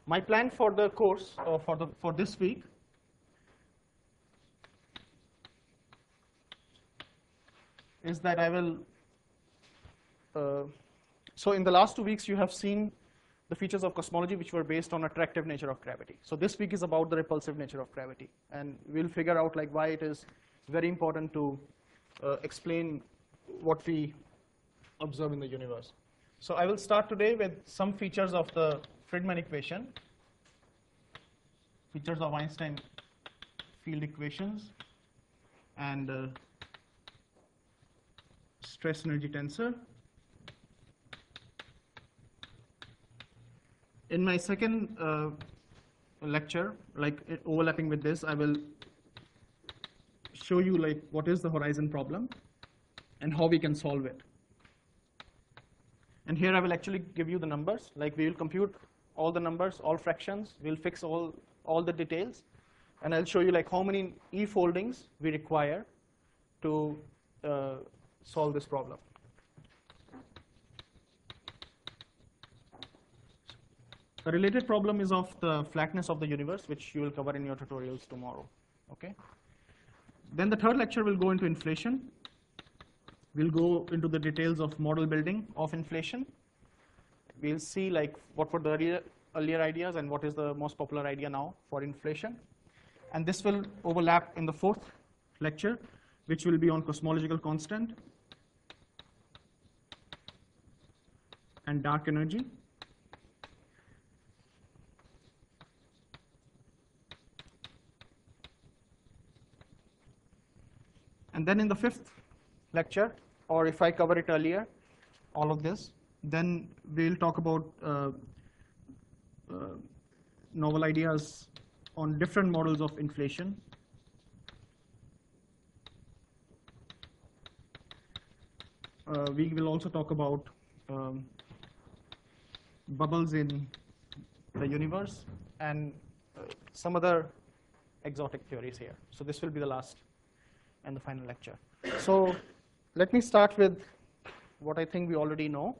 My plan for the course, for this week, is that I will. So in the last 2 weeks, you have seen the features of cosmology which were based on attractive nature of gravity. So this week is about the repulsive nature of gravity, and we'll figure out like why it is very important to explain what we observe in the universe. So I will start today with some features of the Friedmann equation, features of Einstein field equations, and stress energy tensor. In my second lecture, like overlapping with this, I will show you like what is the horizon problem and how we can solve it. And here I will actually give you the numbers. Like we will compute all the numbers, all fractions. We'll fix all the details, and I'll show you like how many E foldings we require to solve this problem. The related problem is of the flatness of the universe, which you will cover in your tutorials tomorrow. Okay. Then the third lecture will go into inflation. We'll go into the details of model building of inflation. We'll see like what were the earlier ideas and what is the most popular idea now for inflation. And this will overlap in the fourth lecture, which will be on cosmological constant and dark energy. And then in the fifth lecture, or if I cover it earlier, all of this, then we'll talk about novel ideas on different models of inflation. We will also talk about bubbles in the universe and some other exotic theories here. So this will be the last and the final lecture. So let me start with what I think we already know,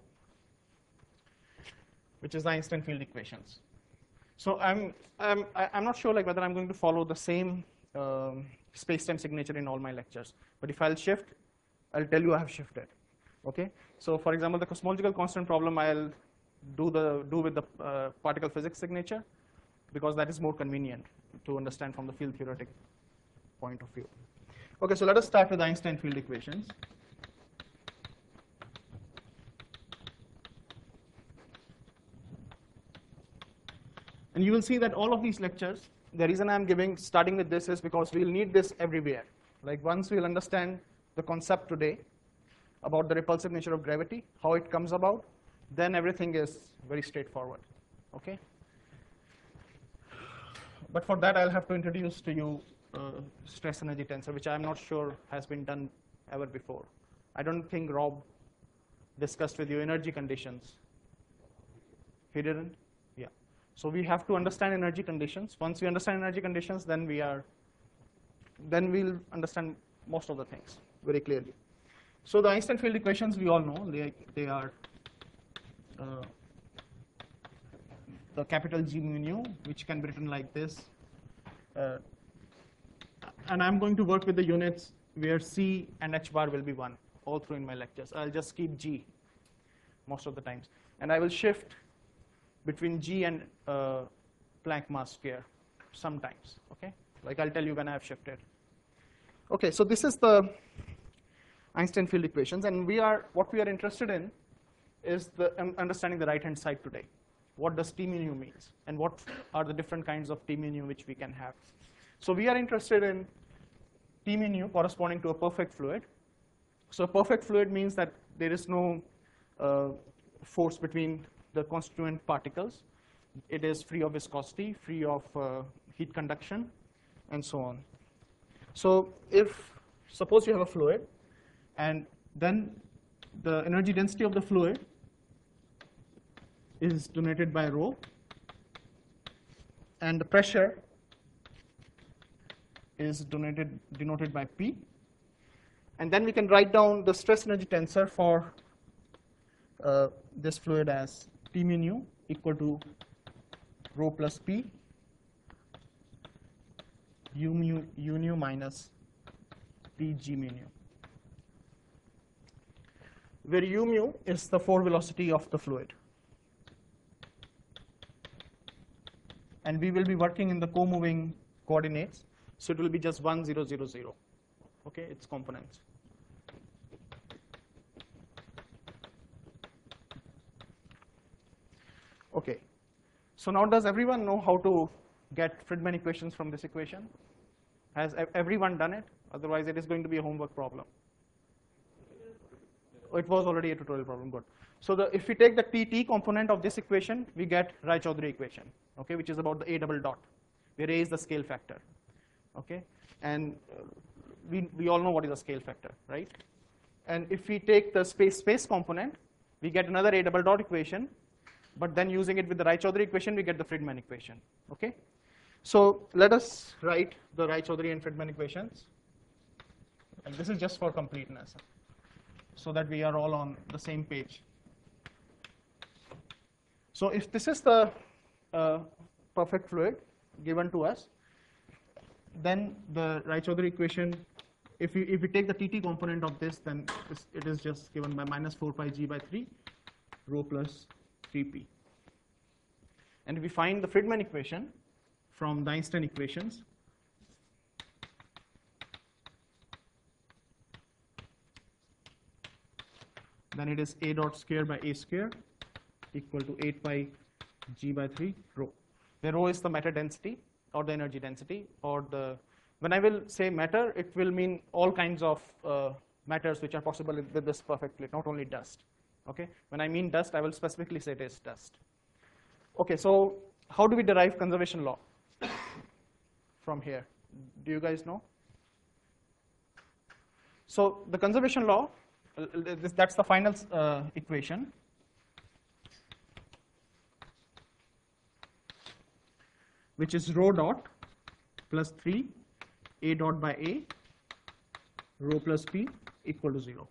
which is the Einstein field equations. So I'm not sure like whether I'm going to follow the same space-time signature in all my lectures. But if I'll shift, I'll tell you I have shifted. Okay. So for example, the cosmological constant problem I'll do with the particle physics signature, because that is more convenient to understand from the field theoretic point of view. Okay, so let us start with Einstein field equations. And you will see that all of these lectures, the reason I'm starting with this is because we'll need this everywhere. Like once we'll understand the concept today about the repulsive nature of gravity, how it comes about, then everything is very straightforward. Okay. But for that, I'll have to introduce to you stress energy tensor, which I'm not sure has been done ever before. I don't think Rob discussed with you energy conditions. He didn't? Yeah. So we have to understand energy conditions. Once we understand energy conditions, then we'll understand most of the things very clearly. So the Einstein field equations, we all know, they are the capital G mu nu, which can be written like this. And I'm going to work with the units where C and H bar will be 1 all through in my lectures. I'll just keep G most of the times. And I will shift between G and Planck mass sphere sometimes. Okay, like I'll tell you when I have shifted. Okay, so this is the Einstein field equations, and what we are interested in is the understanding the right-hand side today. What does T mu nu means, and what are the different kinds of T mu nu which we can have? So we are interested in T mu nu corresponding to a perfect fluid. So a perfect fluid means that there is no force between the constituent particles. It is free of viscosity, free of heat conduction, and so on. So suppose you have a fluid, and then the energy density of the fluid is denoted by rho, and the pressure is denoted by P. And then we can write down the stress energy tensor for this fluid as T mu nu equal to rho plus P u nu minus P g mu nu, where u mu is the forward velocity of the fluid. And we will be working in the co-moving coordinates, so it will be just 1, 0, 0, 0. Okay, its components. Okay, so now does everyone know how to get Friedmann equations from this equation? Has everyone done it? Otherwise, it is going to be a homework problem. Oh, it was already a tutorial problem, good. So if we take the TT component of this equation, we get Raychaudhuri equation, okay, which is about the A double dot, where A is the scale factor, okay? And we all know what is a scale factor, right? And if we take the space component, we get another A double dot equation, but then using it with the Raychaudhuri equation, we get the Friedmann equation, okay? So let us write the Raychaudhuri and Friedmann equations. And this is just for completeness, so that we are all on the same page. So if this is the perfect fluid given to us, then the Raychaudhuri equation, if we take the TT component of this, then it is just given by minus 4 pi g by 3 rho plus 3p. And if we find the Friedmann equation from the Einstein equations, then it is A dot square by A square equal to 8 pi g by 3 rho, where rho is the matter density or the energy density, or the, when I will say matter, it will mean all kinds of matters which are possible with this perfect fluid, not only dust. Okay, when I mean dust, I will specifically say it is dust. Okay, so how do we derive conservation law from here? Do you guys know? So the conservation law, that's the final equation. Which is rho dot plus 3 A dot by A rho plus P equal to 0.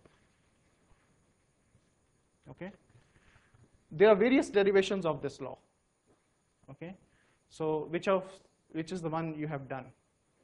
Okay. There are various derivations of this law. Okay. So which is the one you have done?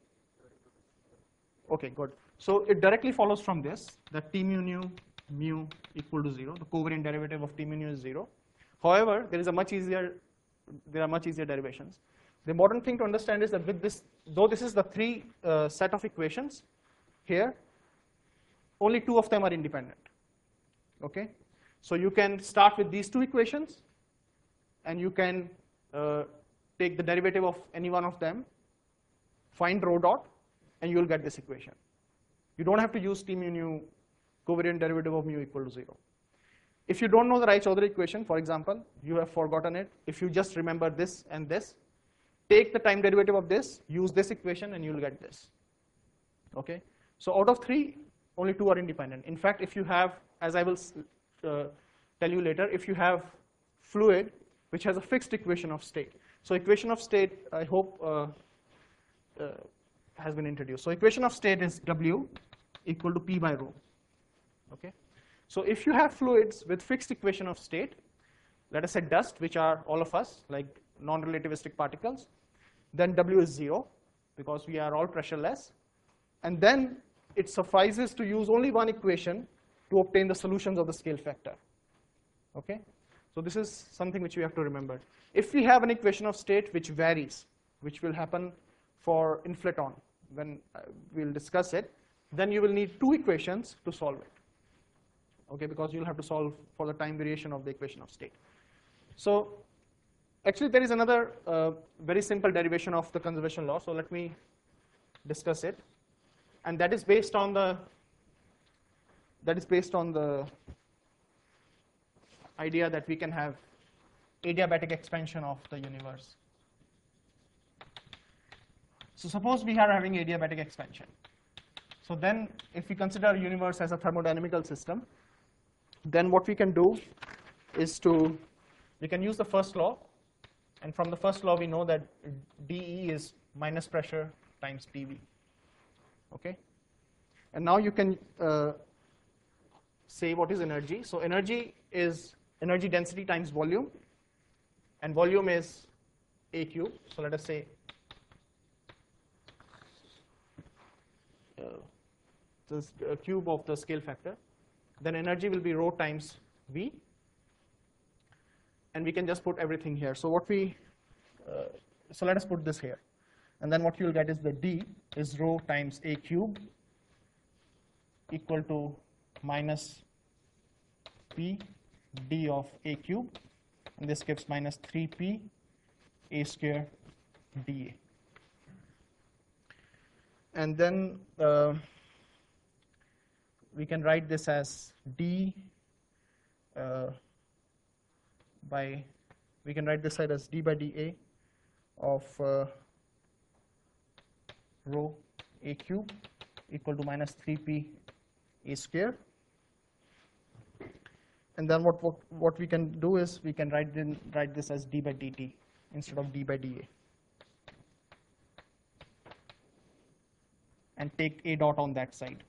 Okay, good. So it directly follows from this that T mu nu mu equal to 0. The covariant derivative of T mu nu is 0. However, there are much easier derivations. The important thing to understand is that with this, though this is the three set of equations here, only two of them are independent. Okay, so you can start with these two equations, and you can take the derivative of any one of them, find rho dot, and you will get this equation. You don't have to use T mu nu covariant derivative of mu equal to 0. If you don't know the Raychaudhuri equation, for example, you have forgotten it. If you just remember this and this, take the time derivative of this, use this equation, and you will get this. Okay. So out of three, only two are independent. In fact, if you have, as I will tell you later, if you have fluid which has a fixed equation of state. So equation of state, I hope, has been introduced. So equation of state is W equal to P by rho. Okay. So if you have fluids with fixed equation of state, let us say dust, which are all of us, like non-relativistic particles, then W is 0 because we are all pressureless, and then it suffices to use only one equation to obtain the solutions of the scale factor. Okay, so this is something which we have to remember. If we have an equation of state which varies, which will happen for inflaton when we'll discuss it, then you will need two equations to solve it. Okay, because you'll have to solve for the time variation of the equation of state. So actually, there is another very simple derivation of the conservation law. So let me discuss it, and that is based on the idea that we can have adiabatic expansion of the universe. So suppose we are having adiabatic expansion. So then, if we consider universe as a thermodynamical system, then what we can do is we can use the first law. And from the first law, we know that dE is minus pressure times dV. Okay? And now you can say what is energy. So energy is energy density times volume. And volume is a cube. So let us say this cube of the scale factor. Then energy will be rho times V, and we can just put everything here. So what we so let us put this here, and then what you will get is the D is rho times a cube equal to minus P D of a cube, and this gives minus 3P a square dA. And then we can write this as D by, we can write this side as D by dA of rho a cube equal to minus 3P a square. And then what we can do is we can write this as D by dt instead of D by dA, and take a dot on that side.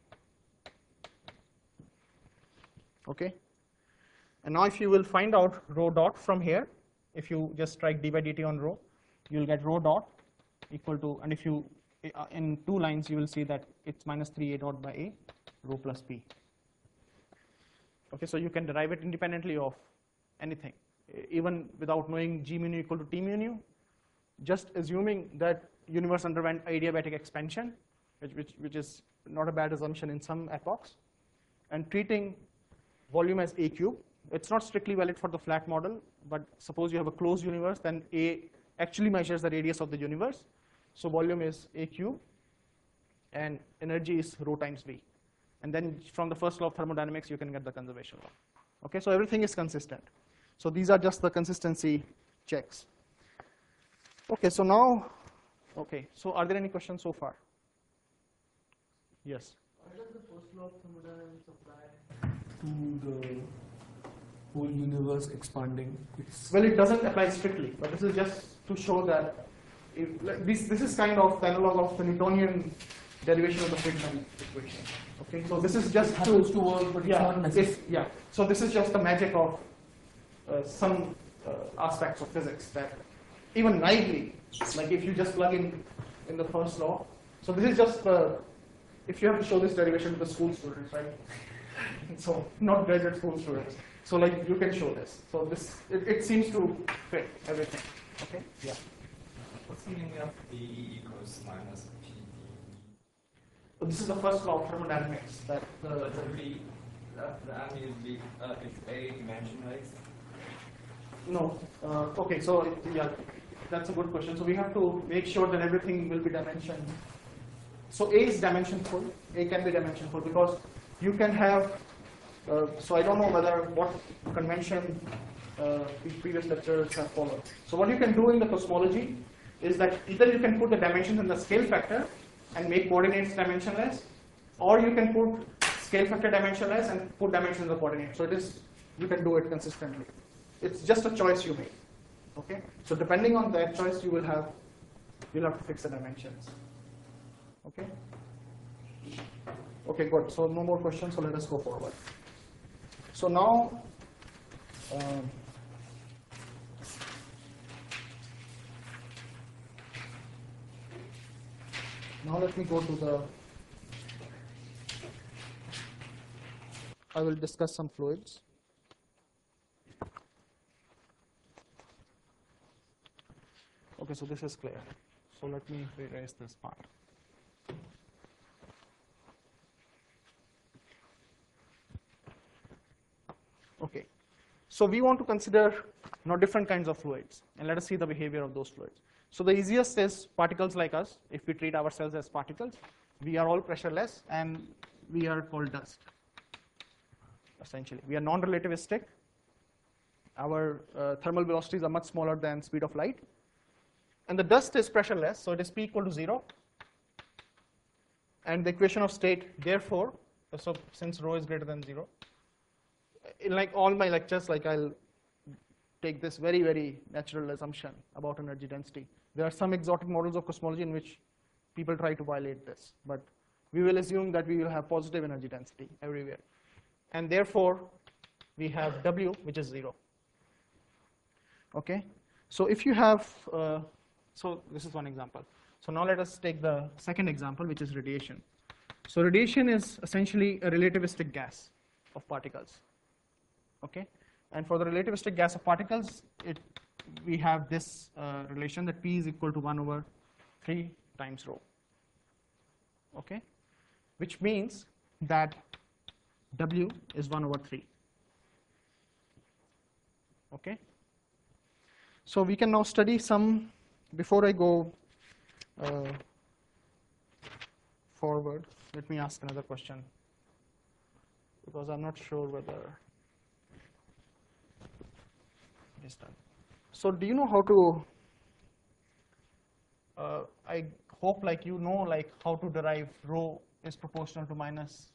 Okay. And now if you will find out rho dot from here, if you just strike d by dt on rho, you will get rho dot equal to, and if you in two lines you will see that it's minus 3a dot by a rho plus p. Okay, so you can derive it independently of anything, even without knowing g mu nu equal to t mu nu, just assuming that universe underwent adiabatic expansion, which is not a bad assumption in some epochs, and treating volume as a cube. It's not strictly valid for the flat model, but suppose you have a closed universe, then a actually measures the radius of the universe. So volume is a cube, and energy is rho times v. And then from the first law of thermodynamics, you can get the conservation law. Okay, so everything is consistent. So these are just the consistency checks. Okay, so now, okay, so are there any questions so far? Yes. Why does the first law of thermodynamics apply to the whole universe expanding? Well, it doesn't apply strictly, but this is just to show that if, like, this is kind of the analog of the Newtonian derivation of the Friedmann equation. Okay, so this is just to work, but yeah, it's not necessary. yeah. So this is just the magic of some aspects of physics that even naively, like if you just plug in the first law. So this is just if you have to show this derivation to the school students, right? So not graduate school students. So like you can show this. So this it seems to fit everything. Okay. Yeah. What's the meaning of D equals minus PD? So this is the first law of thermodynamics that But that means it's A dimensionless. no. Okay. So yeah, that's a good question. So we have to make sure that everything will be dimensioned. So A is dimensionful. A can be dimensionful because you can have. So I don't know whether what convention these previous lecturers have followed. So what you can do in the cosmology is that either you can put the dimensions in the scale factor and make coordinates dimensionless, or you can put scale factor dimensionless and put dimensions in the coordinates. So it is, you can do it consistently. It's just a choice you make. Okay. So depending on that choice, you'll have to fix the dimensions. Okay. Okay, good. So no more questions. So let us go forward. So now, now let me go to the. I will discuss some fluids. Okay, so this is clear. So let me erase this part. Okay, so we want to consider different kinds of fluids, and let us see the behavior of those fluids. So the easiest is particles like us. If we treat ourselves as particles, we are all pressureless, and we are called dust. Essentially, we are non-relativistic. Our thermal velocities are much smaller than speed of light, and the dust is pressureless, so it is P equal to 0. And the equation of state, therefore, so since rho is greater than 0. In like all my lectures, like I'll take this very, very natural assumption about energy density. There are some exotic models of cosmology in which people try to violate this, but we will assume that we will have positive energy density everywhere. And therefore, we have W, which is 0. Okay? So if you have, so this is one example. So now let us take the second example, which is radiation. So radiation is essentially a relativistic gas of particles. Okay, and for the relativistic gas of particles, we have this relation that P is equal to 1 over 3 times rho. Okay, which means that W is 1 over 3. Okay, so we can now study some, before I go forward, let me ask another question, because I'm not sure whether it is done. So do you know how to, I hope like you know like how to derive rho is proportional to minus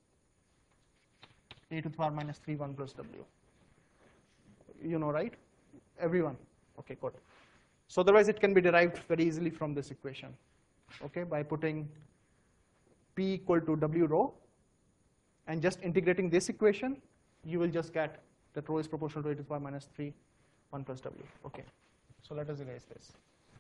a to the power minus 3 1 plus W. You know, right? Everyone? Okay, good. So otherwise it can be derived very easily from this equation, okay, by putting P equal to W rho and just integrating this equation, you will just get that rho is proportional to a to the power minus 3 1 plus W. Okay, so let us erase this.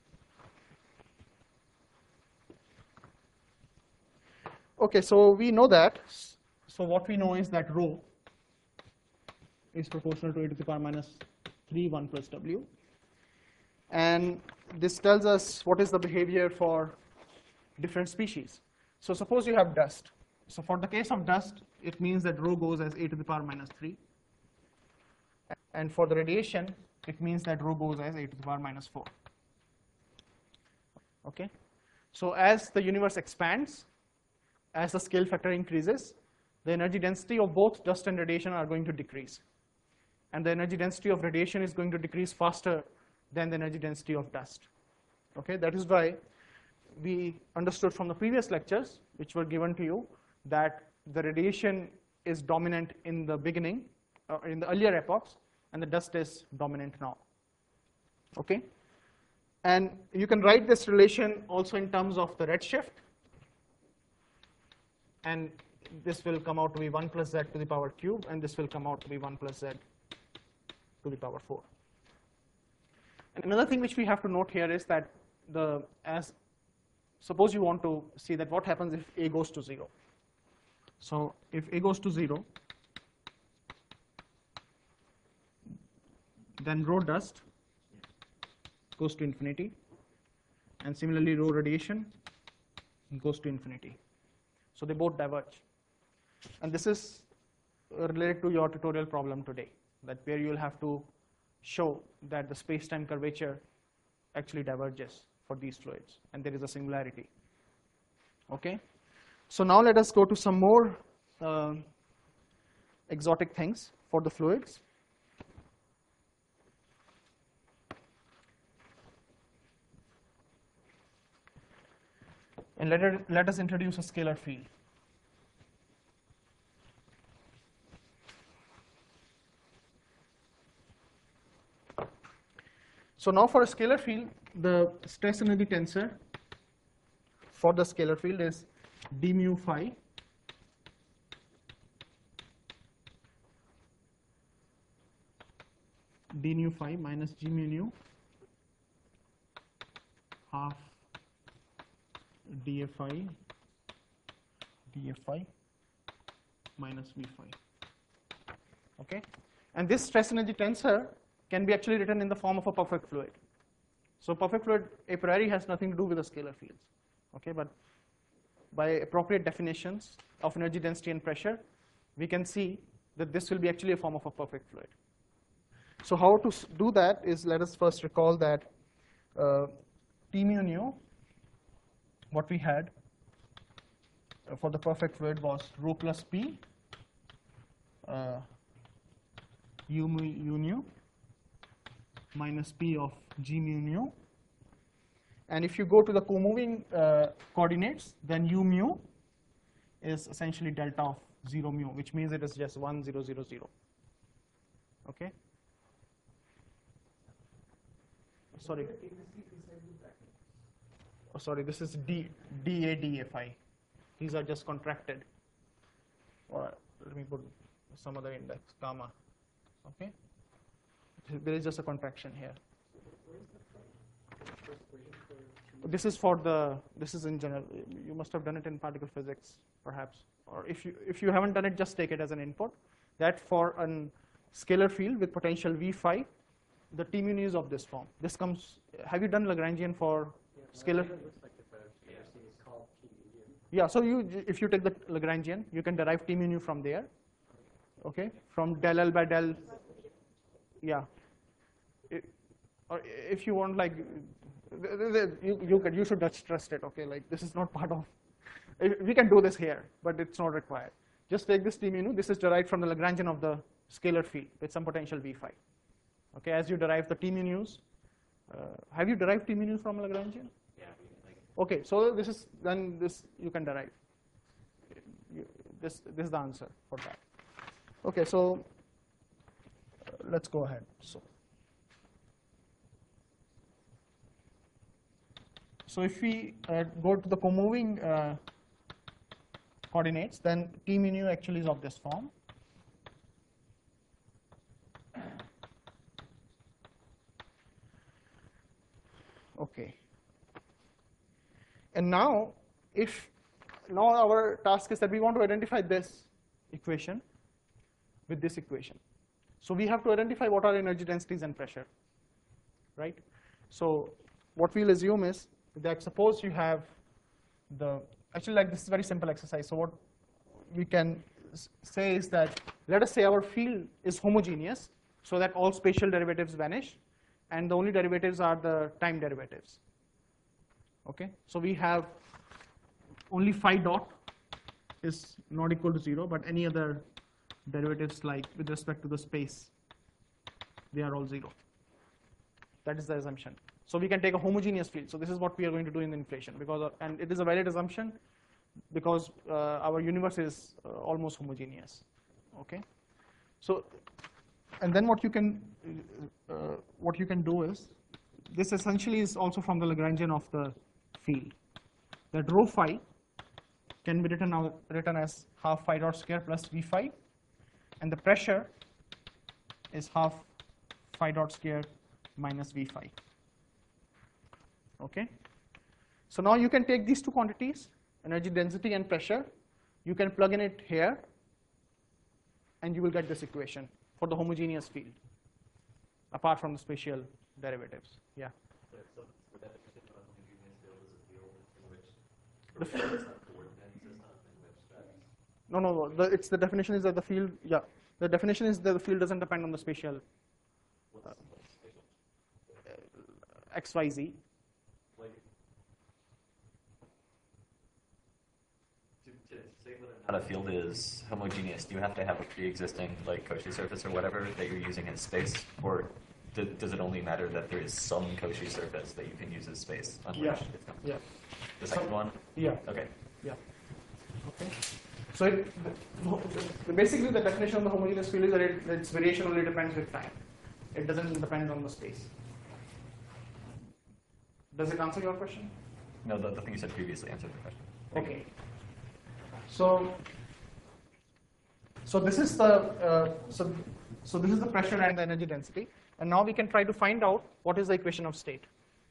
Okay, so we know that. So what we know is that rho is proportional to a to the power minus 3 1 plus W. And this tells us what is the behavior for different species. So suppose you have dust. So for the case of dust, it means that rho goes as a to the power minus 3. And for the radiation, it means that rho goes as a to the power minus 4. Okay. So as the universe expands, as the scale factor increases, the energy density of both dust and radiation are going to decrease. And the energy density of radiation is going to decrease faster than the energy density of dust. Okay, that is why we understood from the previous lectures, which were given to you, that the radiation is dominant in the beginning, in the earlier epochs, and the dust is dominant now. Okay, and you can write this relation also in terms of the redshift, and this will come out to be 1 plus z to the power cube, and this will come out to be 1 plus z to the power 4. And another thing which we have to note here is that suppose you want to see that what happens if A goes to 0. So if A goes to 0, then rho dust goes to infinity, and similarly rho radiation goes to infinity. So they both diverge. And this is related to your tutorial problem today, that where you will have to show that the space-time curvature actually diverges for these fluids, and there is a singularity. Okay, so now let us go to some more exotic things for the fluids. And let us introduce a scalar field. So now for a scalar field, the stress energy tensor for the scalar field is d mu phi minus g mu nu half df phi minus v phi. Okay, and this stress energy tensor can be actually written in the form of a perfect fluid. So perfect fluid a priori has nothing to do with the scalar fields. Okay, but by appropriate definitions of energy density and pressure, we can see that this will be actually a form of a perfect fluid. So how to do that is, let us first recall that T mu nu, what we had for the perfect fluid was rho plus P u mu nu minus P of g mu nu. And if you go to the co-moving coordinates, then u mu is essentially delta of 0 mu, which means it is just 1 0 0 0. Okay. Sorry. Oh, sorry. This is d a d a phi. These are just contracted. Or let me put some other index, gamma. Okay. There is just a contraction here. This is for the, this is in general. You must have done it in particle physics, perhaps. Or if you haven't done it, just take it as an input. That for a scalar field with potential V phi, the T mu nu is of this form. This comes, have you done Lagrangian for scalar? Yeah, so if you take the Lagrangian, you can derive T mu nu from there. Okay, from del L by del, yeah. Or if you want, like, you should trust it. Okay, like this is not part of. We can do this here, but it's not required. Just take this T mu nu. This is derived from the Lagrangian of the scalar field with some potential V phi. Okay, as you derive the T mu nu's, have you derived T mu nu from Lagrangian? Yeah. Okay, so this is then this you can derive. This is the answer for that. Okay, so let's go ahead. So if we go to the comoving coordinates, then T mu nu actually is of this form. Okay. And now, our task is that we want to identify this equation with this equation. So we have to identify what are energy densities and pressure, right? So what we'll assume is that suppose you have actually, like, this is a very simple exercise. So what we can say is that, let us say our field is homogeneous so that all spatial derivatives vanish and the only derivatives are the time derivatives. Okay, so we have only phi dot is not equal to 0, but any other derivatives, like with respect to the space, they are all 0. That is the assumption. So we can take a homogeneous field. So this is what we are going to do in the inflation, and it is a valid assumption because our universe is almost homogeneous. Okay, so and then what you can do is, this essentially is also from the Lagrangian of the field, that rho phi can be written as half phi dot square plus V phi, and the pressure is half phi dot square minus V phi. Okay, so now you can take these two quantities, energy density and pressure, you can plug in it here, and you will get this equation for the homogeneous field, apart from the spatial derivatives. Yeah. So the definition of a homogeneous field is a field in which the field is a coordinate system in which that. No. It's the definition is that the field. Yeah, the definition is that the field doesn't depend on the spatial x, y, z. Like, to say whether or not a field is homogeneous, do you have to have a pre-existing, like, Cauchy surface or whatever that you're using in space, or does it only matter that there is some Cauchy surface that you can use as space on which it's coming? Yeah. The second one? Yeah. Okay. Yeah. Okay. So basically, the definition of the homogeneous field is that its variation only depends with time. It doesn't depend on the space. Does it answer your question? No, the thing you said previously answered the question. Okay. So this is the so this is the pressure and the energy density, and now we can try to find out what is the equation of state.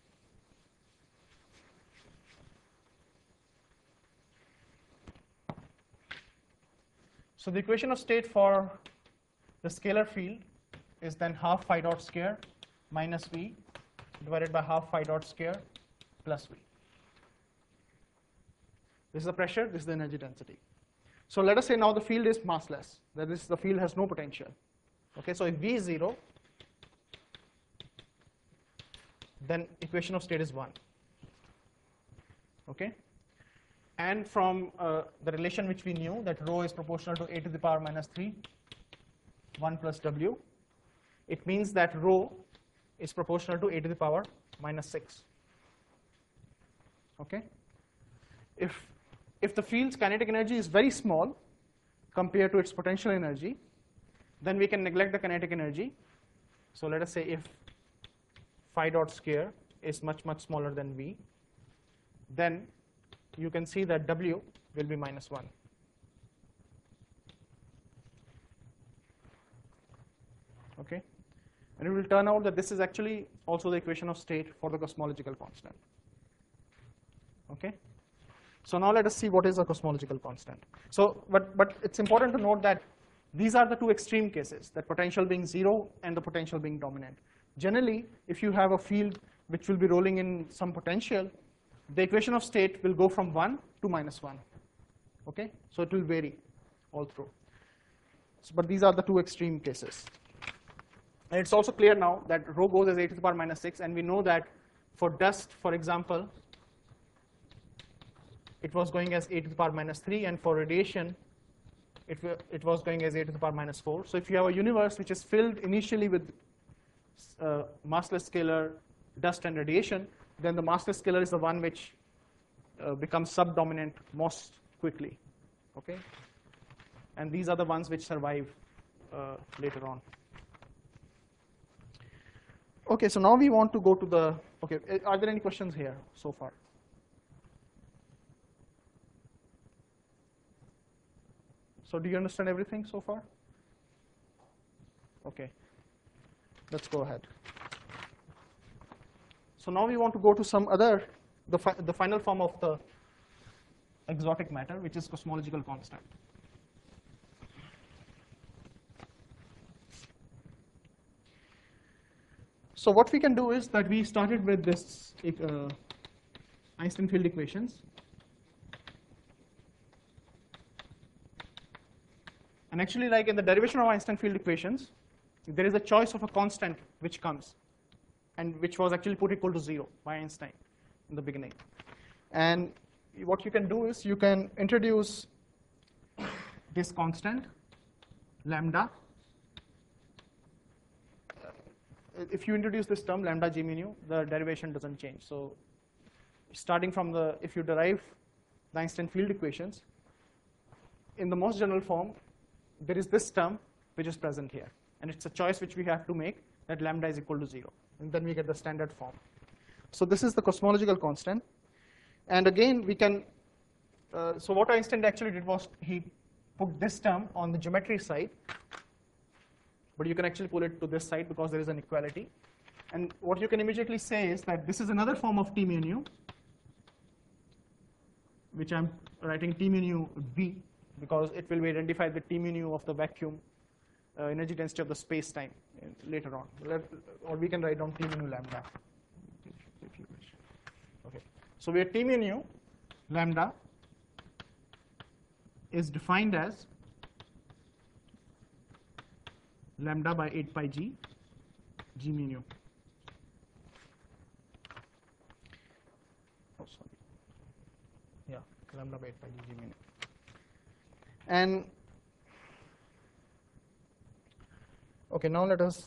So the equation of state for the scalar field is then half phi dot square minus V divided by half phi dot square plus V. This is the pressure, this is the energy density. So let us say now the field is massless, that is, the field has no potential. Okay, so if V is 0, then equation of state is 1. Okay, and from the relation which we knew, that rho is proportional to a to the power minus 3, 1 plus W, it means that rho is proportional to a to the power minus 6. Okay, if the field's kinetic energy is very small compared to its potential energy, then we can neglect the kinetic energy. So let us say if phi dot square is much smaller than V, then you can see that W will be minus 1. Okay, And it will turn out that this is actually also the equation of state for the cosmological constant. Okay? So now let us see what is a cosmological constant. So, but it's important to note that these are the two extreme cases, that potential being 0 and the potential being dominant. Generally, if you have a field which will be rolling in some potential, the equation of state will go from 1 to -1. Okay? So it will vary all through. So, but these are the two extreme cases. And it's also clear now that rho goes as a to the power -6, and we know that for dust, for example, it was going as a to the power -3, and for radiation, it was going as a to the power -4. So if you have a universe which is filled initially with massless scalar, dust, and radiation, then the massless scalar is the one which becomes subdominant most quickly. Okay? And these are the ones which survive later on. Okay, so now we want to go to the, okay, are there any questions here so far? So do you understand everything so far? Okay, let's go ahead. So now we want to go to some other, the final form of the exotic matter, which is cosmological constant. So what we can do is that we started with this Einstein field equations. And actually, like in the derivation of Einstein field equations, there is a choice of a constant which comes, and which was actually put equal to 0 by Einstein in the beginning. And what you can do is you can introduce this constant, lambda. If you introduce this term, lambda g mu nu, the derivation doesn't change. So starting from the, if you derive the Einstein field equations, in the most general form, there is this term which is present here. And it's a choice which we have to make, that lambda is equal to 0. And then we get the standard form. So this is the cosmological constant. And again, we can, so what Einstein actually did was he put this term on the geometry side, but you can actually pull it to this side because there is an equality. And what you can immediately say is that this is another form of T mu nu, which I'm writing T mu nu V, because it will be identified with T mu nu of the vacuum energy density of the space-time later on. Or we can write down T mu nu lambda, if you wish. Okay. So where T mu nu lambda is defined as lambda by 8 pi g, g mu nu. Oh, sorry. Yeah, lambda by 8 pi g, g mu nu. And okay, now let us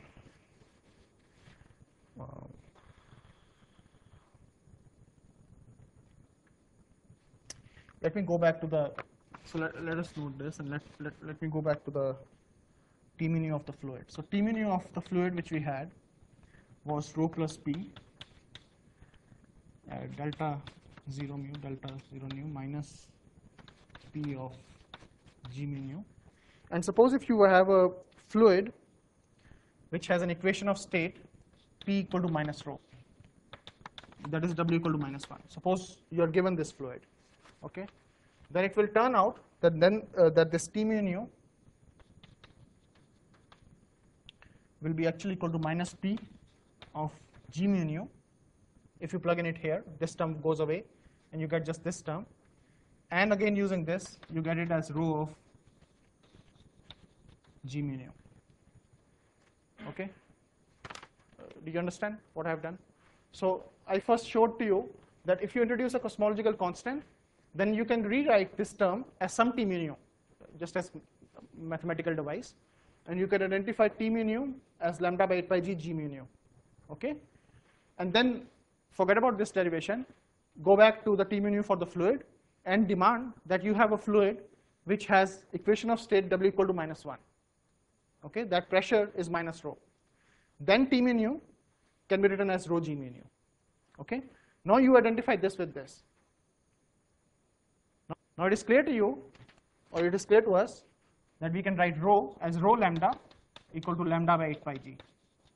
let me go back to the, so let us note this, and let me go back to the T mu nu of the fluid. So T mu nu of the fluid which we had was rho plus P delta 0 mu minus P of g mu nu. And suppose if you have a fluid which has an equation of state P equal to minus rho, that is W equal to -1. Suppose you are given this fluid, okay? Then it will turn out that that this T mu nu will be actually equal to minus P of g mu nu. If you plug in it here, this term goes away, and you get just this term. And again, using this, you get it as rho of g mu nu. Okay? Do you understand what I have done? So I first showed to you that if you introduce a cosmological constant, then you can rewrite this term as some T mu nu, just as a mathematical device. And you can identify T mu nu as lambda by 8 pi g, g mu nu. Okay? And then forget about this derivation, go back to the T mu nu for the fluid, and demand that you have a fluid which has equation of state W equal to -1. Okay? That pressure is minus rho. Then T mu nu can be written as rho g mu nu. Okay? Now you identify this with this. Now it is clear to you, or it is clear to us, that we can write rho as rho lambda equal to lambda by 8 pi g.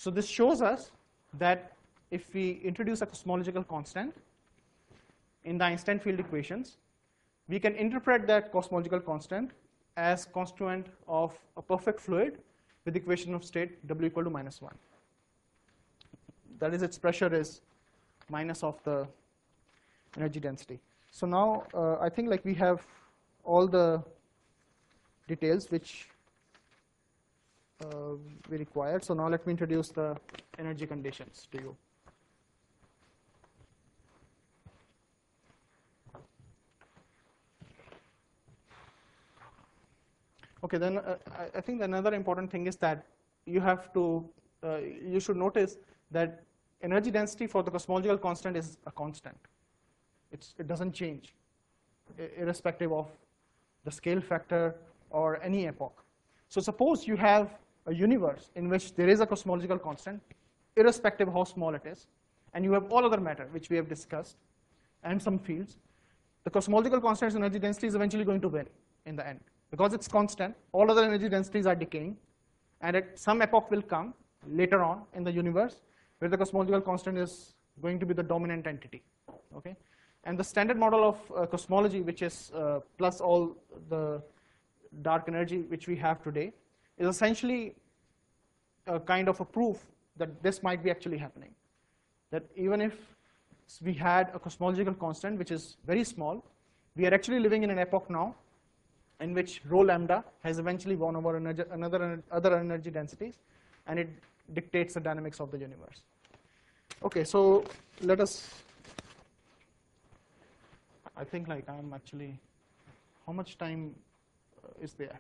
So this shows us that if we introduce a cosmological constant in the Einstein field equations, we can interpret that cosmological constant as constituent of a perfect fluid with equation of state W equal to -1. That is, its pressure is minus of the energy density. So now I think like we have all the details which we required. So now let me introduce the energy conditions to you. Okay, then I think another important thing is that you have to, you should notice that energy density for the cosmological constant is a constant. It doesn't change, irrespective of the scale factor or any epoch. So suppose you have a universe in which there is a cosmological constant, irrespective of how small it is, and you have all other matter, which we have discussed, and some fields. The cosmological constant's energy density is eventually going to win in the end. Because it's constant, all other energy densities are decaying, and at some epoch will come later on in the universe where the cosmological constant is going to be the dominant entity. Okay? And the standard model of cosmology, which is plus all the dark energy which we have today, is essentially a kind of a proof that this might be actually happening. That even if we had a cosmological constant which is very small, we are actually living in an epoch now in which rho lambda has eventually won over other energy densities, and it dictates the dynamics of the universe. Okay, so let us, I think like I'm actually, how much time is there?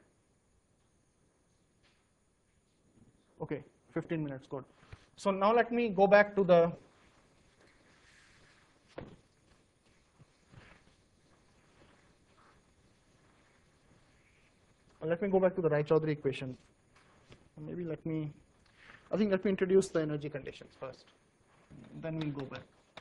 Okay, 15 minutes, good. So now let me go back to the Raychaudhuri equation. Maybe let me introduce the energy conditions first. Then we'll go back.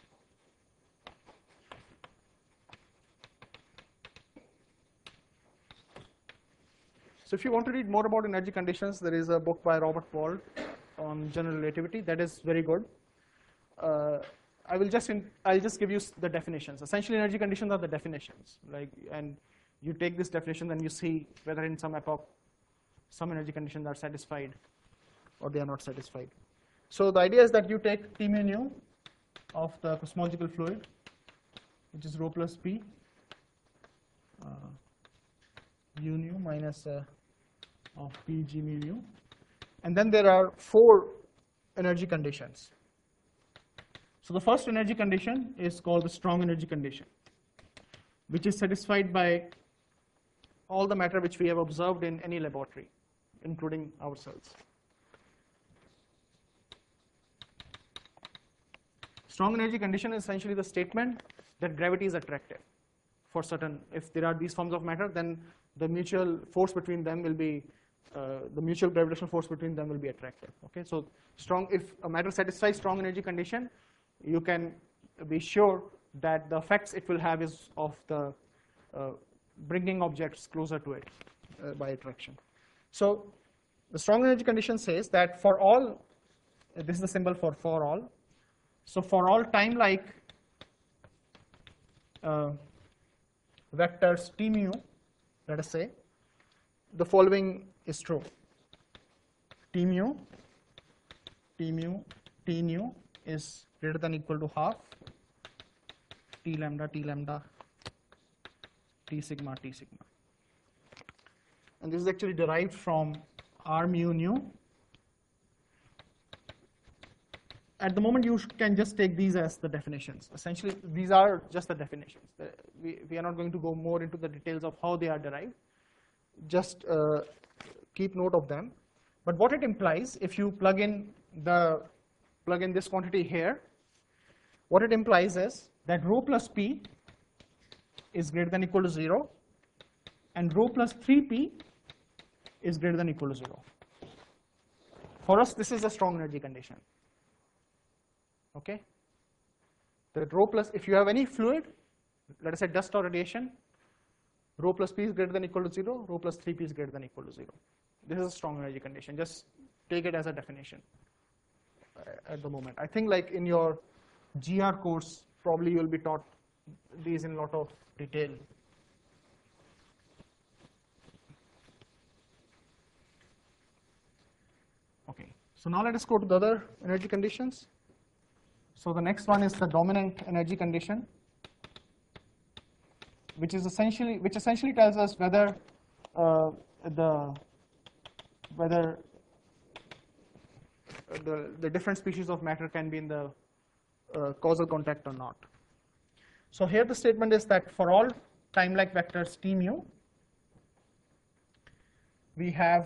So if you want to read more about energy conditions, there is a book by Robert Wald on general relativity that is very good. I'll just give you the definitions. Essentially, energy conditions are the definitions. And you take this definition, then you see whether in some epoch some energy conditions are satisfied or they are not satisfied. So the idea is that you take T mu nu of the cosmological fluid, which is rho plus P, u nu minus of P g mu nu, and then there are 4 energy conditions. So the first energy condition is called the strong energy condition, which is satisfied by all the matter which we have observed in any laboratory, including ourselves. Strong energy condition is essentially the statement that gravity is attractive for certain, if there are these forms of matter, then the mutual force between them will be, the mutual gravitational force between them will be attractive. Okay, so if a matter satisfies strong energy condition, you can be sure that the effects it will have is of the bringing objects closer to it by attraction. So the strong energy condition says that for all, this is the symbol for all. So for all time-like vectors T mu, let us say, the following is true. T nu is greater than or equal to half T lambda, T sigma. And this is actually derived from R mu nu. At the moment, you can just take these as the definitions. Essentially, these are just the definitions. We are not going to go more into the details of how they are derived. Just keep note of them. But what it implies, if you plug in this quantity here, what it implies is that rho plus P is greater than or equal to 0, and rho plus 3P is greater than or equal to 0. For us, this is a strong energy condition. Okay? That rho plus, if you have any fluid, let us say dust or radiation, rho plus P is greater than or equal to 0, rho plus 3P is greater than or equal to 0. This is a strong energy condition. Just take it as a definition. at the moment. I think like in your GR course, probably you'll be taught these in a lot of detail. Okay, so now let us go to the other energy conditions. So the next one is the dominant energy condition, which essentially tells us whether the different species of matter can be in the causal contact or not. So here the statement is that for all time-like vectors T mu, we have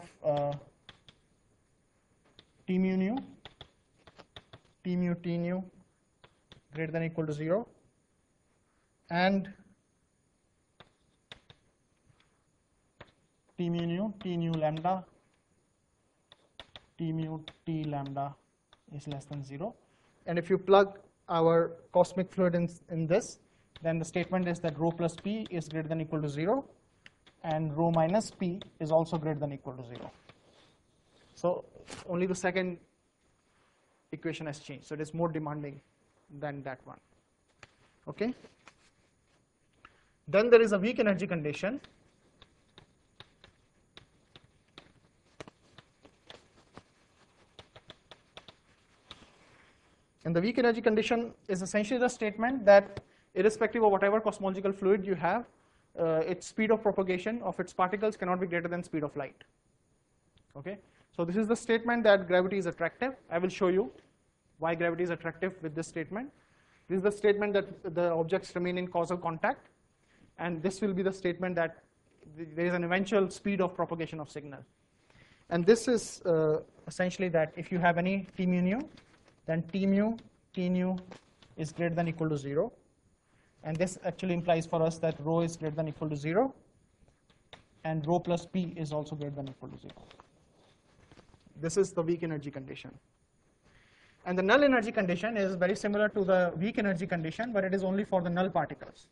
T mu nu, T mu T nu greater than or equal to 0, and T mu nu, T nu lambda, T mu T lambda is less than 0. And if you plug our cosmic fluid in this, then the statement is that rho plus P is greater than or equal to 0, and rho minus P is also greater than or equal to 0. So only the second equation has changed. So it is more demanding than that one. Okay. Then there is a weak energy condition. And the weak energy condition is essentially the statement that irrespective of whatever cosmological fluid you have, its speed of propagation of its particles cannot be greater than speed of light. Okay. So this is the statement that gravity is attractive. I will show you why gravity is attractive with this statement. This is the statement that the objects remain in causal contact, and this will be the statement that there is an eventual speed of propagation of signal. And this is essentially that if you have any T mu nu, then T mu T nu is greater than or equal to 0. And this actually implies for us that rho is greater than or equal to 0, and rho plus P is also greater than or equal to 0. This is the weak energy condition. And the null energy condition is very similar to the weak energy condition, but it is only for the null particles.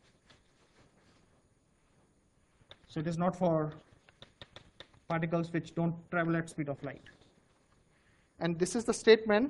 So it is not for particles which don't travel at speed of light. And this is the statement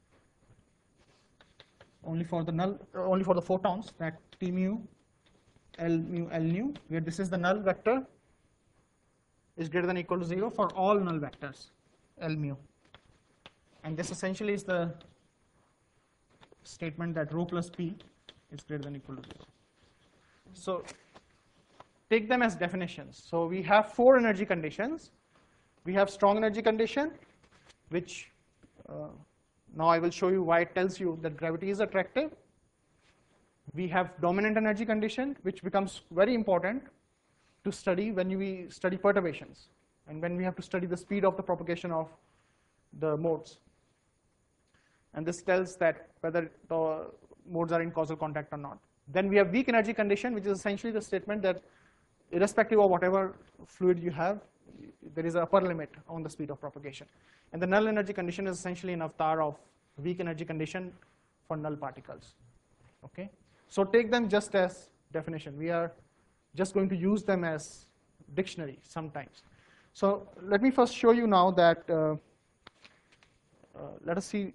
only for the photons, that T mu L nu, where this is the null vector, is greater than or equal to 0 for all null vectors L mu. And this essentially is the statement that rho plus P is greater than or equal to 0. So take them as definitions. So we have 4 energy conditions. We have strong energy condition, which now I will show you why it tells you that gravity is attractive. We have dominant energy condition, which becomes very important to study when we study perturbations and when we have to study the speed of the propagation of the modes. And this tells that whether the modes are in causal contact or not. Then we have weak energy condition, which is essentially the statement that irrespective of whatever fluid you have, there is an upper limit on the speed of propagation. And the null energy condition is essentially an avatar of weak energy condition for null particles. Okay. So take them just as definition. We are just going to use them as dictionary sometimes. So let me first show you now that let us see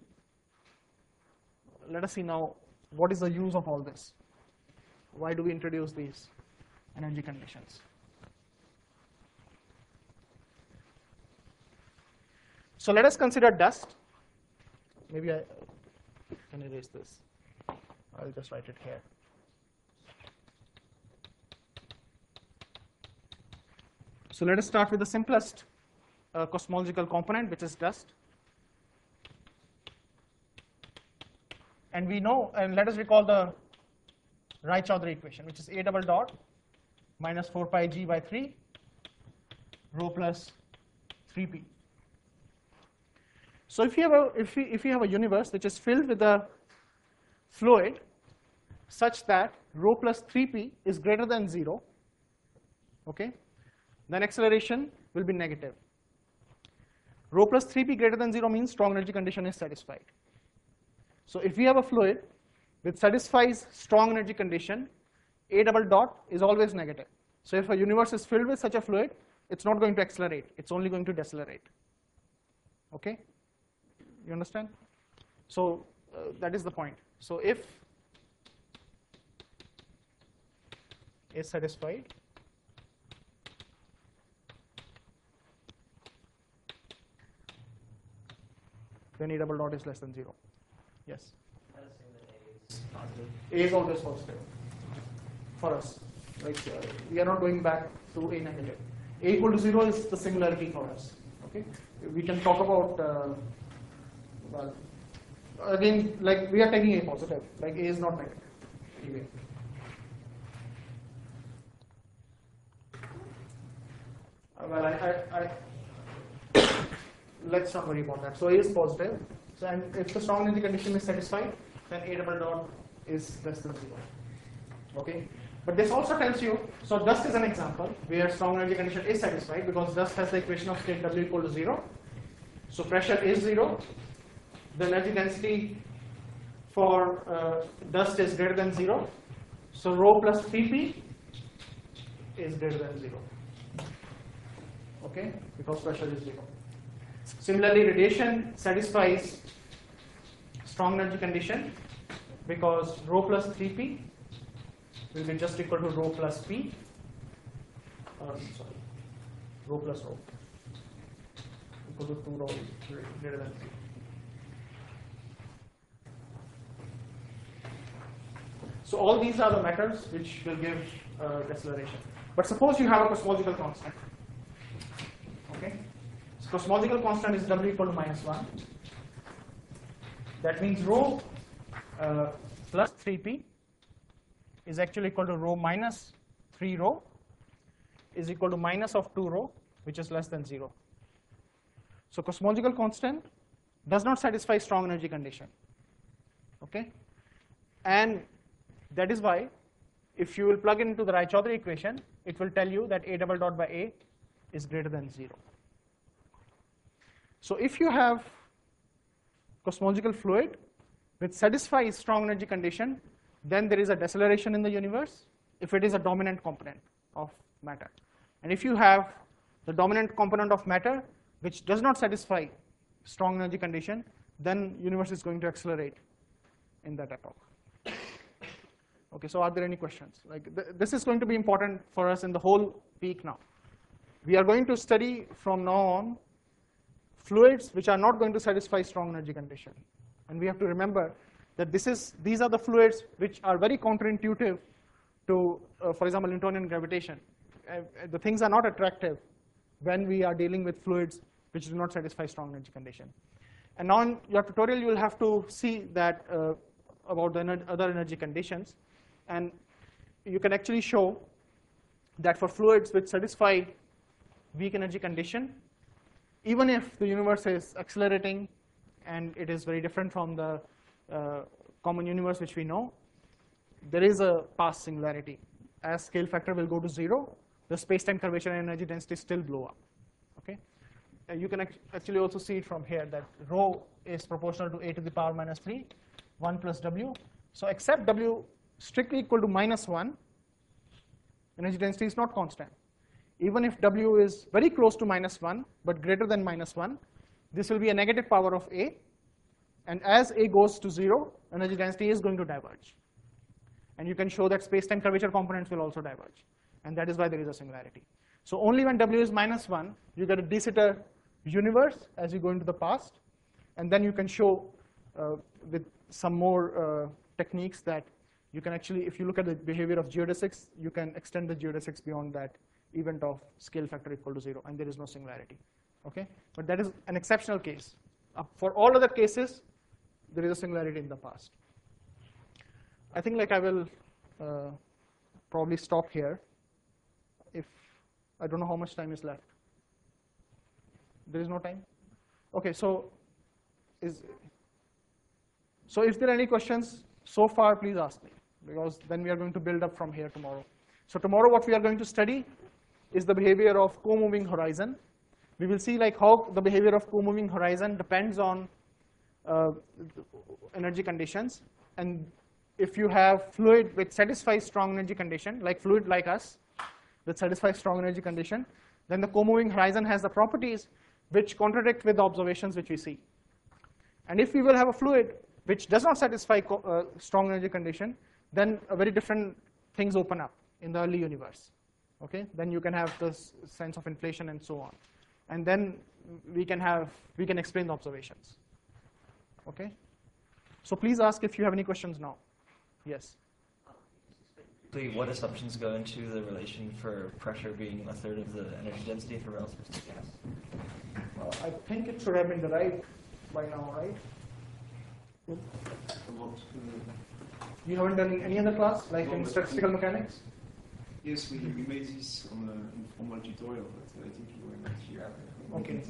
now what is the use of all this. Why do we introduce these energy conditions? So let us consider dust. Maybe I can erase this. I'll just write it here. So let us start with the simplest cosmological component, which is dust. And we know, and let us recall the Raychaudhuri equation, which is A double dot minus 4 pi g by 3 rho plus 3p. So if you have a universe which is filled with a fluid such that rho plus 3p is greater than 0, okay, then acceleration will be negative. Rho plus 3p greater than 0 means strong energy condition is satisfied. So if we have a fluid which satisfies strong energy condition, A double dot is always negative. So if a universe is filled with such a fluid, it's not going to accelerate, it's only going to decelerate. Okay? You understand? So that is the point. So if is satisfied, then A double dot is less than 0. Yes? A is always positive for us. Like we are not going back to A negative. A equal to 0 is the singularity for us. Okay? We can talk about, well, again, like we are taking A positive, like A is not negative. Anyway. Well, let's not worry about that. So A is positive. So and if the strong energy condition is satisfied, then A double dot is less than 0. Okay. But this also tells you, so dust is an example where strong energy condition is satisfied because dust has the equation of state W equal to 0. So pressure is 0. The energy density for dust is greater than 0. So rho plus 3p is greater than 0. Okay, because pressure is 0. Similarly, radiation satisfies strong energy condition because rho plus 3p will be just equal to rho plus p, rho plus rho equal to 2 rho greater than 3. So all these are the methods which will give deceleration. But suppose you have a cosmological constant. Okay, so cosmological constant is W equal to -1. That means rho plus 3p is actually equal to rho minus 3 rho is equal to minus of 2 rho, which is less than 0. So cosmological constant does not satisfy strong energy condition. Okay, and that is why if you will plug it into the Raychaudhuri equation, it will tell you that A double dot by A is greater than 0. So if you have cosmological fluid which satisfies strong energy condition, then there is a deceleration in the universe if it is a dominant component of matter. And if you have the dominant component of matter which does not satisfy strong energy condition, then universe is going to accelerate in that epoch. Okay, so are there any questions? Like this is going to be important for us in the whole week now. We are going to study from now on fluids which are not going to satisfy strong energy condition. And we have to remember that these are the fluids which are very counterintuitive to, for example, Newtonian gravitation. The things are not attractive when we are dealing with fluids which do not satisfy strong energy condition. And now in your tutorial, you will have to see that about the other energy conditions. And you can actually show that for fluids which satisfy weak energy condition, even if the universe is accelerating and it is very different from the common universe which we know, there is a past singularity. As scale factor will go to 0, the space-time curvature and energy density still blow up. Okay, you can actually also see it from here that rho is proportional to a to the power minus 3, 1 plus w. So except w strictly equal to -1, energy density is not constant. Even if w is very close to -1 but greater than -1, this will be a negative power of a. And as a goes to 0, energy density is going to diverge. And you can show that space-time curvature components will also diverge. And that is why there is a singularity. So only when w is -1, you get a de Sitter universe as you go into the past. And then you can show with some more techniques that you can actually, if you look at the behavior of geodesics, you can extend the geodesics beyond that event of scale factor equal to 0, and there is no singularity. Okay, but that is an exceptional case. For all other cases, there is a singularity in the past. I think like I will probably stop here. If I don't know how much time is left. There is no time. Okay, so if there are any questions so far, please ask me, because then we are going to build up from here tomorrow. So tomorrow, what we are going to study is the behavior of co-moving horizon. We will see like how the behavior of co-moving horizon depends on energy conditions. And if you have fluid which satisfies strong energy condition, like fluid like us, that satisfies strong energy condition, then the co-moving horizon has the properties which contradict with the observations which we see. And if we will have a fluid which does not satisfy strong energy condition, then a very different things open up in the early universe. Okay, then you can have this sense of inflation and so on, and then we can explain the observations. Okay, so please ask if you have any questions now. Yes. What assumptions go into the relation for pressure being a third of the energy density for relativistic gas? I think it should have been derived by now, right? You haven't done any other class, like in statistical mechanics? Yes, we made this on an informal tutorial, but I think you were not here. Okay.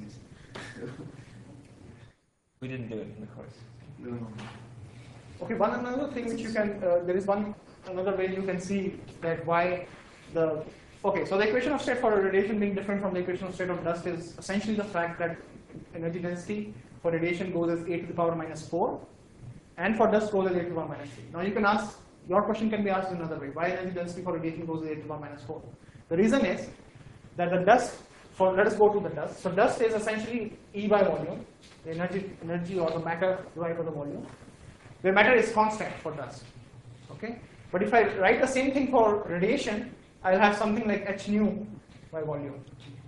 We didn't do it in the course. No. Okay, another thing which you can, there is another way you can see that why okay, so the equation of state for radiation being different from the equation of state of dust is essentially the fact that energy density for radiation goes as a to the power minus 4, and for dust goes as a to the power minus 3. Now you can ask, your question can be asked in another way, why energy density for radiation goes as a to the power minus 4? The reason is that the dust, let us go to the dust. So dust is essentially E by volume, the energy or the matter divided by the volume. The matter is constant for dust. Okay? But if I write the same thing for radiation, I'll have something like h nu by volume.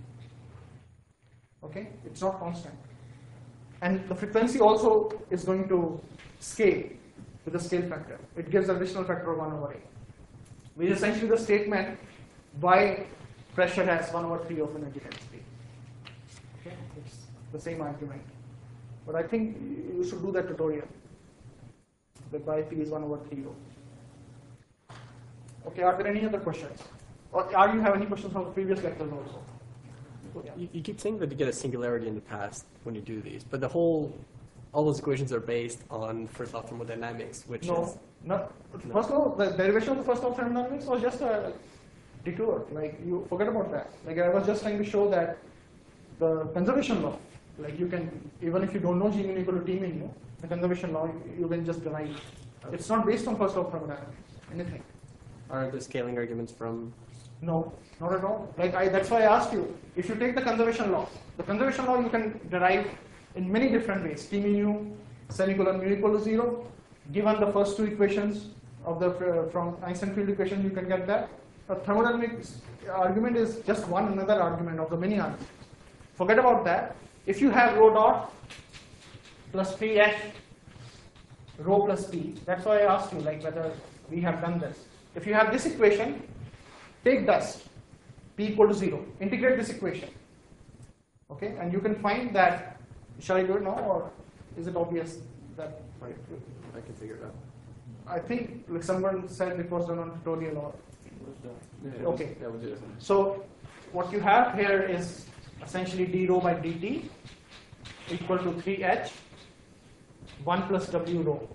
Okay? It's not constant. And the frequency also is going to scale with a scale factor. It gives an additional factor of 1 over A, which is essentially the statement why pressure has 1 over 3 of energy density. Okay? It's the same argument. But I think you should do that tutorial. The by P is 1 over 3 rho. Okay, are there any other questions? Or are you have any questions from the previous lectures also? Well, you keep saying that you get a singularity in the past when you do these, but all those equations are based on first law of thermodynamics, which is... No, first law, the derivation of the first law of thermodynamics was just a detour. Like, you forget about that. Like, I was just trying to show that the conservation law, like you can, even if you don't know G mu equal to T mu, the conservation law, you can just derive. It's not based on first law of thermodynamics, anything. Are there scaling arguments from... No, not at all. Like that's why I asked you, if you take the conservation law you can derive in many different ways. T mu, semicolon mu equal to 0. Given the first two equations of the from Einstein field equation, you can get that. A thermodynamics argument is just another argument of the many arguments. Forget about that. If you have rho dot plus 3h, rho plus t, that's why I asked you like whether we have done this. If you have this equation, take dust, P equal to 0, integrate this equation, okay, and you can find that, shall I do it now or is it obvious that? I can figure it out. I think like someone said it was done on tutorial or, okay. That was it. So what you have here is essentially d rho by dt equal to 3h 1 plus w rho.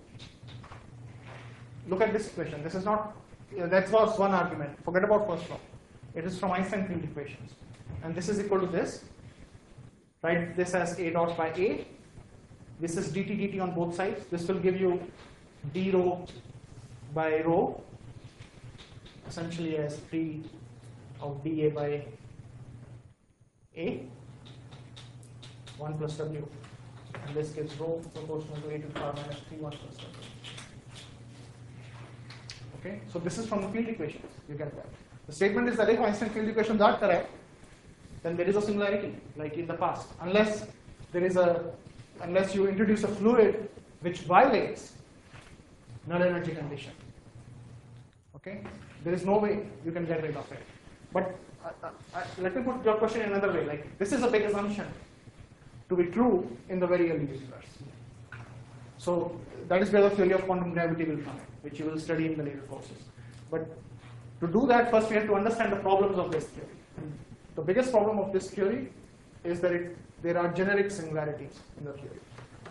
Look at this equation. This is not, that was one argument. Forget about first law. It is from Einstein field equations. And this is equal to this. Write this as a dot by a. This is dt on both sides. This will give you d rho by rho, essentially as 3 of dA by a, 1 plus w. And this gives rho proportional to a to the power minus 3 1 plus w. Okay, so this is from the field equations. You get that. The statement is that if Einstein field equations are correct, then there is a similarity, like in the past. Unless you introduce a fluid which violates null energy condition. Okay, there is no way you can get rid of it. But let me put your question in another way. Like this is a big assumption to be true in the very early universe. So that is where the theory of quantum gravity will come in, which you will study in the later courses. But to do that, first we have to understand the problems of this theory. The biggest problem of this theory is that there are generic singularities in the theory.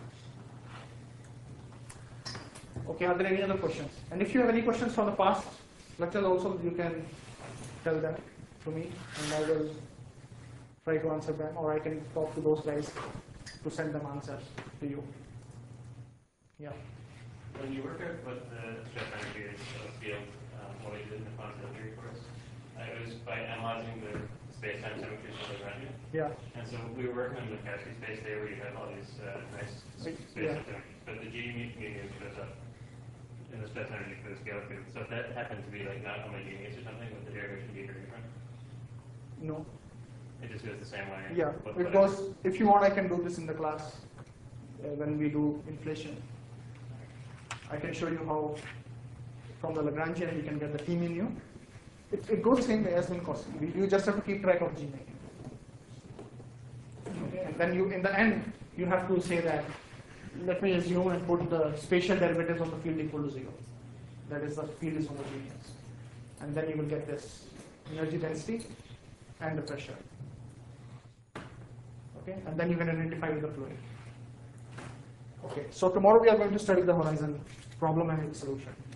Okay, are there any other questions? And if you have any questions from the past lectures also, you can tell them to me and I will try to answer them, or I can talk to those guys to send them answers to you. Yeah. When you work out what the stress energy is of a field, what we did in the quantum theory course, it was by analyzing the space-time symmetry for Lagrangian. Yeah. And so we were working on the Minkowski space there where you have all these nice Yeah. space-time symmetries. But the G mu shows up in the space-time energy for the scale field. So if that happened to be like not homogeneous or something, would the derivation be very different? No. It just goes the same way. Yeah, but it goes, if you want, I can do this in the class when we do inflation. I can show you how from the Lagrangian you can get the T mu. It goes the same way as Minkowski. You just have to keep track of G making. Okay, and then you, in the end, you have to say that, let me assume and put the spatial derivatives of the field equal to 0. That is, the field is homogeneous. And then you will get this energy density and the pressure. Okay, and then you can identify with the fluid. Okay, so tomorrow we are going to study the horizon problem and its solution.